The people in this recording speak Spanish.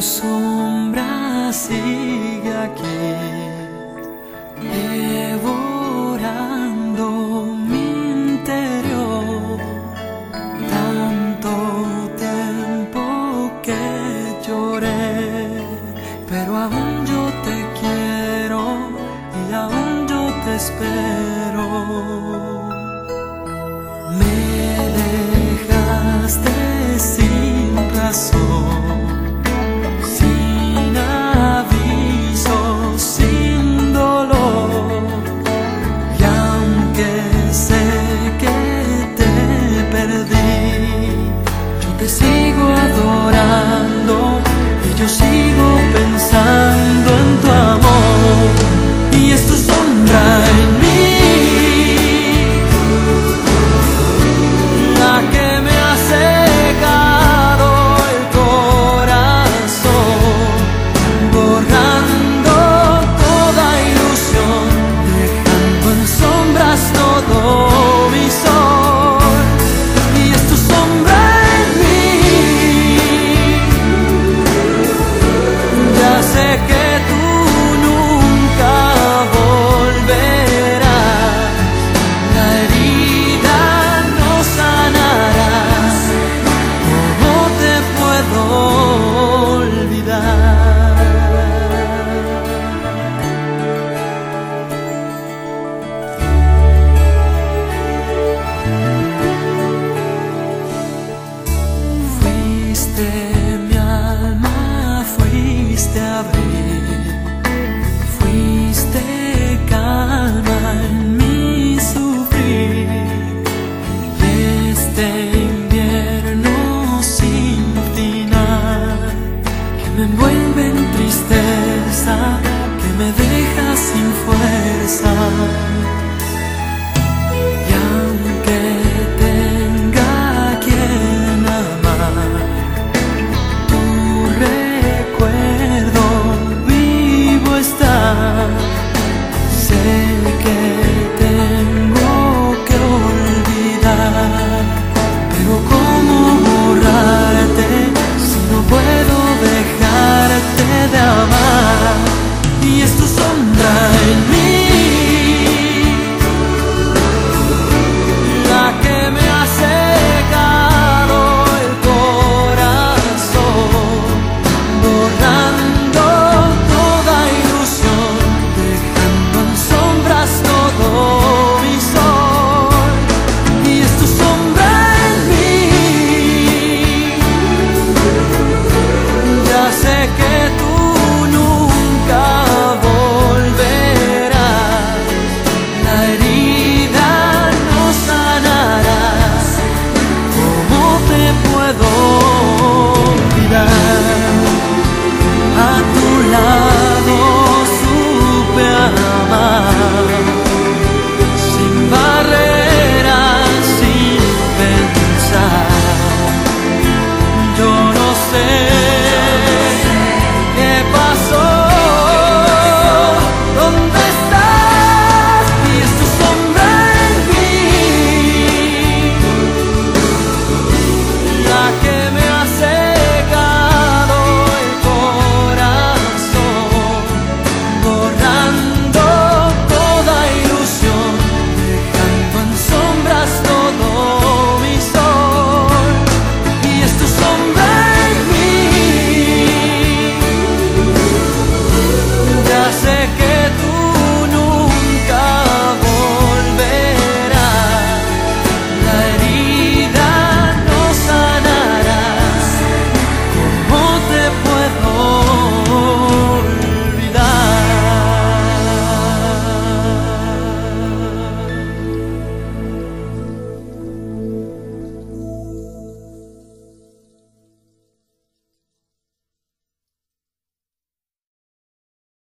sombra sigue aquí, devorando mi interior. Tanto tiempo que lloré, pero aún yo te quiero y aún yo te espero. Me dejaste sin razón, sin aviso, sin dolor. Y aunque sé que te perdí, yo te sigo adorando y yo sigo pensando en tu amor. Y es tu sombra en mí la que me ha secado el corazón, borrando toda ilusión, dejando en sombras todo mi sol. Y es tu sombra en mí, ya sé que tú nunca volverás, la herida no sanará. ¿Cómo te puedo olvidar? Fuiste mi alma, fuiste abril, fuiste calma en mi sufrir. Y este invierno sin final, que me envuelve en tristeza, que me deja sin fuerza. Y aunque tenga quien amar, tu recuerdo vivo está. Sé que tengo que olvidar, pero ¿cómo borrarte si no puedo dejarte de amar? Y es tu sombra en mí la que me ha secado el corazón, borrando toda ilusión, dejando en sombras todo mi sol. Y es tu sombra en mí, ya sé que tú nunca volverás, la herida no sanará. ¿Cómo te puedo olvidar? A tu lado